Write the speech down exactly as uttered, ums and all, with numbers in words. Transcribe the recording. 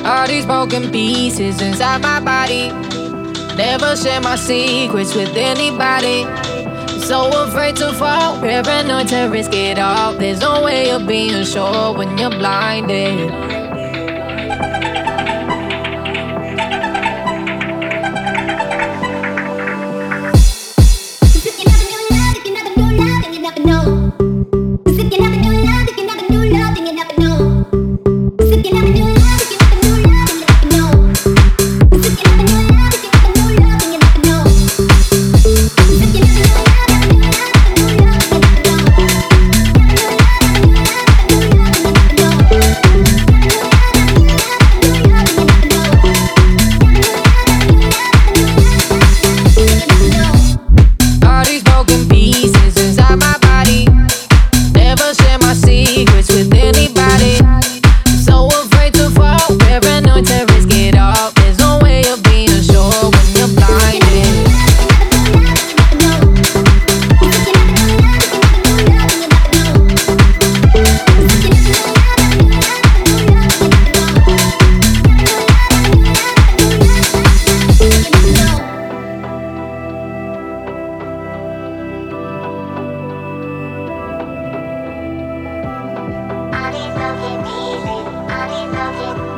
All these broken pieces inside my body. Never share my secrets with anybody. So afraid to fall, paranoid to risk it all. There's no way of being sure when you're blinded. All these broken pieces, all these broken